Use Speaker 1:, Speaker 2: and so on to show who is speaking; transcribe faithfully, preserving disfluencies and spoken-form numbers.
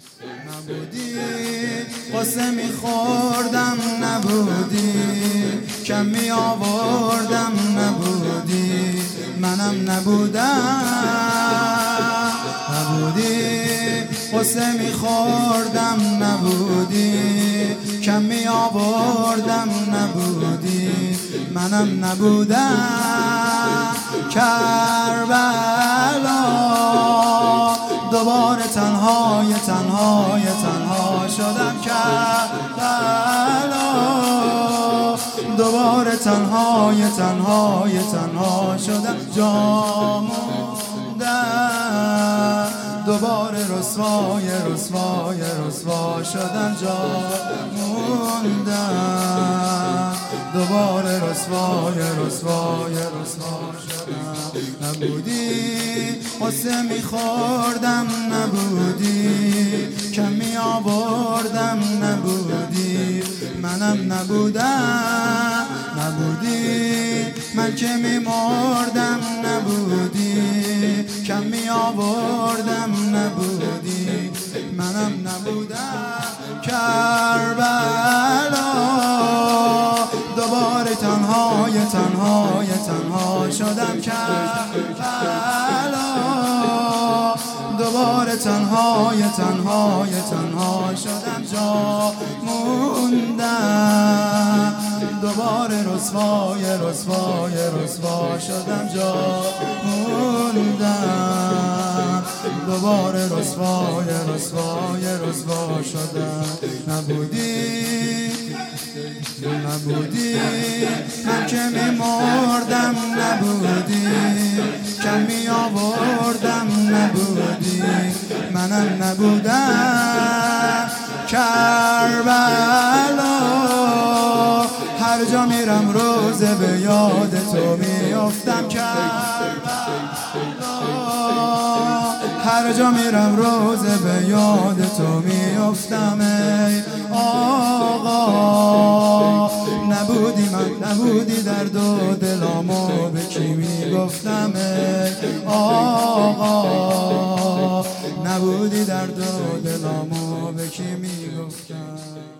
Speaker 1: نبودی قصه میخوردم نبودی، کم می آوردم نبودی، منم نبودم. نبودی قصه میخوردم نبودی، کم می آوردم نبودی، منم نبودم. کربلا دوباره تنهای تنهای تنها شدم. کربلا دوباره تنهای تنهای تنها شدم. جا موندم دوباره رسوای رسوای رسوا شدم. جا موندم دوباره رسوای رسوای رسوا شدم. نبودی قصه میخوردم نبودی، کم می آوردم نبودی، منم نبودم. نبودی من که می مردم نبودی، کم می آوردم نبودی، منم نبودم. کربلا دوباره تنهای تنهای تنها شدم. کربلا دوباره تنهای تنهای تنها شدم. جا موندم دوباره رسوای رسوای رسوا شدم. جا موندم دوباره رسوای رسوای رسوا شدم. نبودی نبودی من که می مردم نبودی، کم می آوردم نبودی، منم نبودم. کربلا هر جا میرم روز به یاد تو میافتم. کربلا هر جا میرم روز به یاد تو میافتم. ای آقا نبودی من نبودی درد و دلامو به کی میگفتم. ای آقا نبودی درد و دلامو به کی میگفتم.